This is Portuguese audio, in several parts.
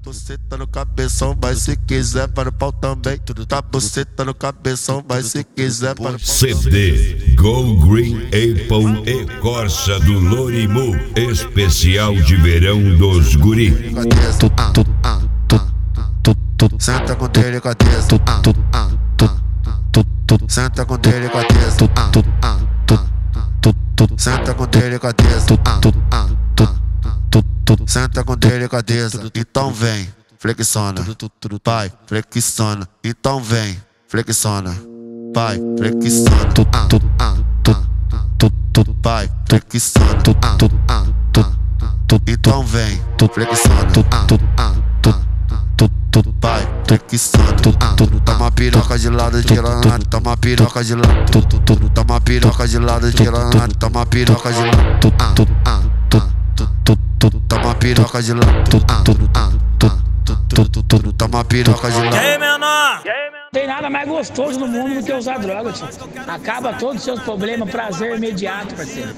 buceta no cabeção, mas se quiser para o pau também. Tá buceta no cabeção, mas se quiser para o pau. CD Go Green Apple e Corsa do Lorimu, especial de verão dos guri. Senta com delicadeza, senta com delicadeza, senta com delicadeza, senta com delicadeza. Então vem, flexiona, pai, flexiona. Então vem, flexiona, pai, flexiona, pai, flexiona. Então vem, flexiona, pai, flexiona. Toma piroca de lado de lado, toma piroca de lado, toma piroca de lado de lado, toma piroca de lado, toma piroca de lado, toma piroca de lado. E aí, menor? Tem nada mais gostoso no mundo do que usar droga, tio. Acaba todos os seus problemas, prazer imediato, parceiro.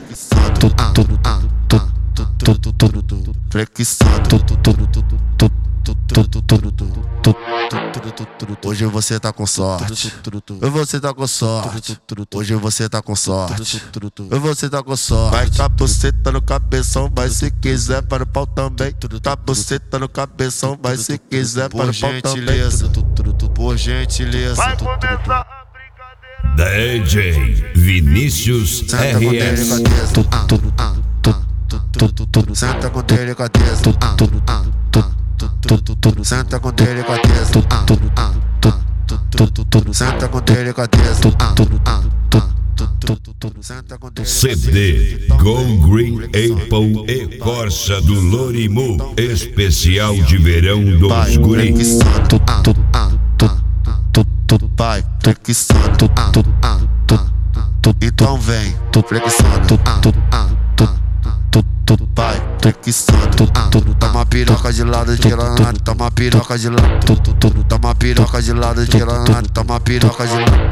Hoje você tá com sorte. Você tá com sorte. Hoje você tá com sorte. Você tá com sorte. Vai tá buceta no cabeção, mas se quiser para o pau também. Tá buceta no cabeção, mas se quiser para o pau também. Por gentileza. Vai começar a brincadeira. DJ Vinícius Senta com RS. delicadeza, senta com delicadeza, senta com delicadeza, senta com delicadeza, senta com delicadeza. CD Go Green Apple e Corsa do Lorimu, especial de verão dos guri. Pai, flexiona, então vem, flexiona, pai, flexiona. Toma piroca de lado de lado, toma piroca de lado, toma piroca de lado de lado, toma piroca de lado.